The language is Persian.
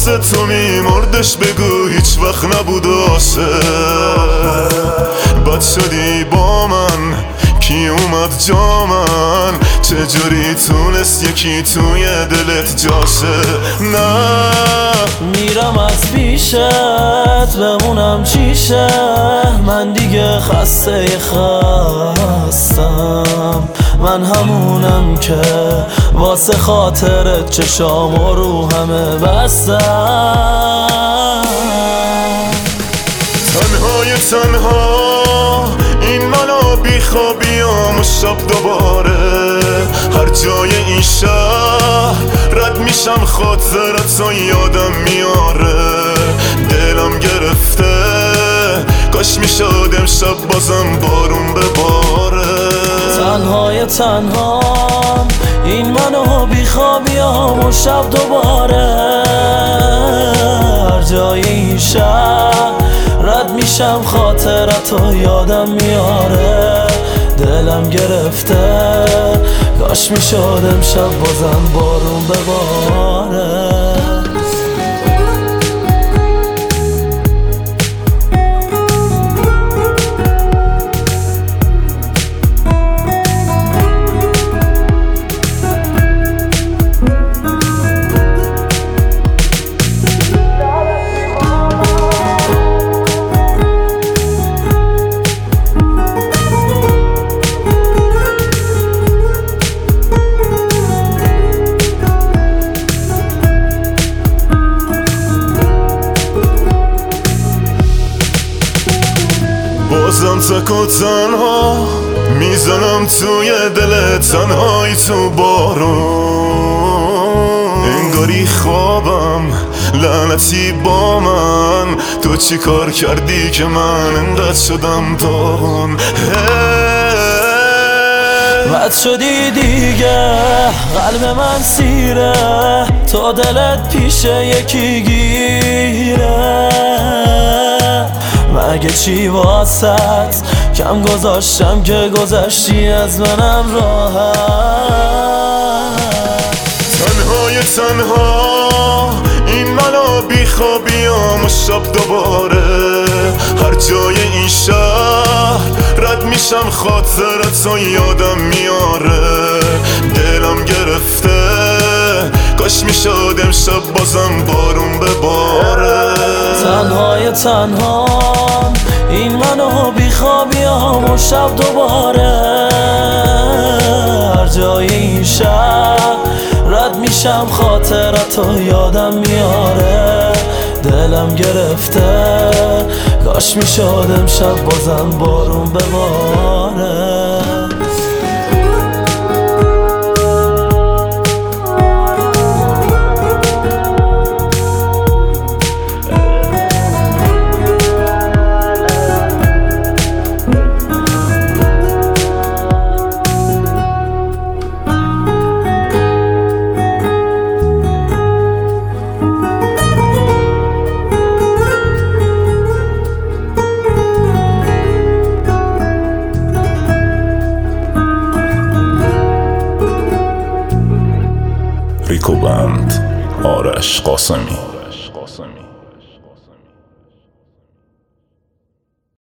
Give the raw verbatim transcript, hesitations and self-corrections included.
واسه تو میمردش بگو هیچ وقت نبود عاشق. بد شدی با من کی اومد جا من، چجوری تونست یکی توی دلت جاشه. نه میرم از پیشت بمونم چیشه، من دیگه خسته خستم. من همونم که واسه خاطرت چشام رو همه بستم. تنهای تنها این منو بیخوابیام و شب دوباره هر جای این شهر رد میشم خاطرت یادم میاره. دلم گرفته کاش میشد امشب بازم بارون بباره. تنهای تنهام این منو بیخوابیام و شب دوباره هر جای این شهر رد میشم خاطرتو یادم میاره. دلم گرفته کاش میشد امشب بازم بارون بباره. بازم تک و تنها میزنم توی دل تنهایی تو بارون. انگاری خوابم لعنتی با من، تو چی کار کردی که من انقدر شدم داغون. بد شدی دیگه قلب من سیره، تو دلت پیش یکی گیره. مگه چی واسط کم گذاشتم که گذشتی از منم راحت. تنهای تنها این منو بیخوابیام و شب دوباره هر جای این شهر رد میشم خاطرت یادم میاره. دلم گرفته کاش میشد امشب بازم بارون بباره. تنهای تنهام این منو بیخوابیام و شب دوباره هر جای این شهر رد میشم خاطرتو یادم میاره. دلم گرفته کاش میشد امشب بازم بارون بباره. ریکو بند، آرش قاسمی.